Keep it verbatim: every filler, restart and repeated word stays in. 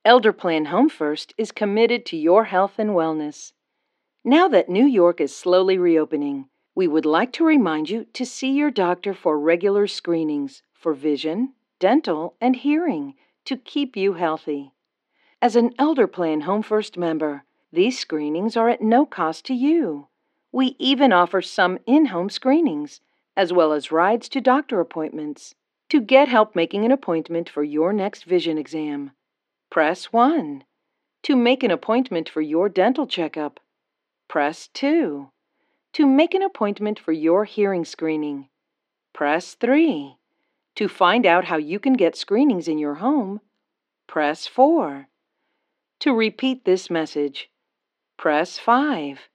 Elder Plan Home First is committed to your health and wellness. Now that New York is slowly reopening, we would like to remind you to see your doctor for regular screenings for vision, dental, and hearing to keep you healthy. As an Elder Plan Home First member, these screenings are at no cost to you. We even offer some in-home screenings, as well as rides to doctor appointments. To get help making an appointment for your next vision exam, press one. To make an appointment for your dental checkup, press two. To make an appointment for your hearing screening, press three. To find out how you can get screenings in your home, press four. To repeat this message, press five.